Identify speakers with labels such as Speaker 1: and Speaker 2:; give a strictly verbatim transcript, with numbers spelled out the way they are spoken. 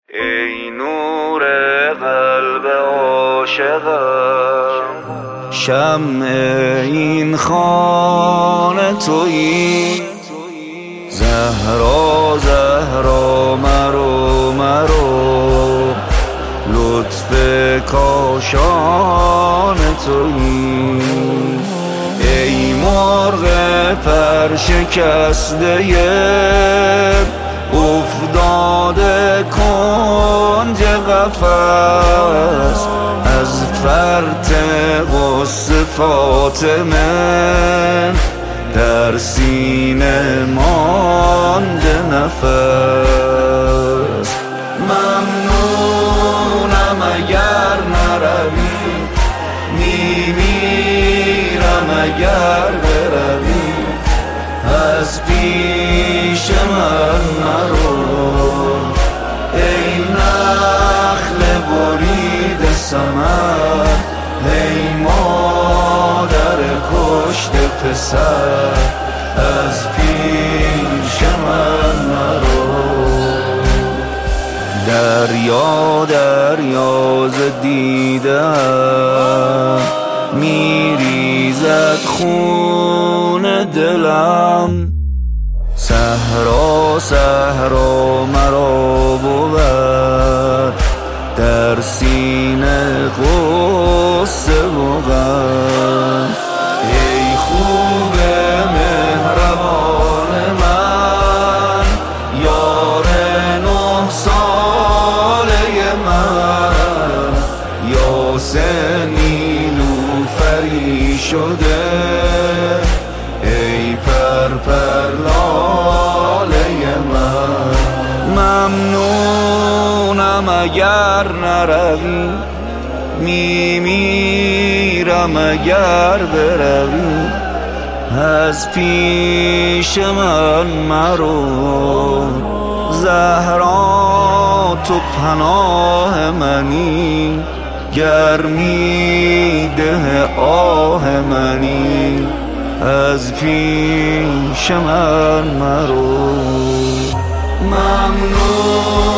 Speaker 1: ای نور قلب عاشقم، شمع این خانه تویی. زهرا زهرا مرو مرو، لطف کاشان تویی. ای مرغ پر شکسته افتاده کنج قفس، از فرط غصه فاطمه در سینه مانده نفس. ممنونم اگر نروی، میمیرم اگر بروی. از پیش من مرو، ای نخل برید ثمر، ای مادر کشت پسر. از پیش من مرو. دریا دریا ز دیدم میریزد خون دلم. صحرا صحرا مرا بود در سینه غصه و غم. ای خوب مهربان من، یار نه ساله من. یاسه نیلوفری شده، ای پر پر لاله من. ممنونم اگر نروی، میمیرم اگر بروی. از پیش من مرو. زهرا تو پناه منی، گرمی ده آه منی. از پیش من مرو. ممنون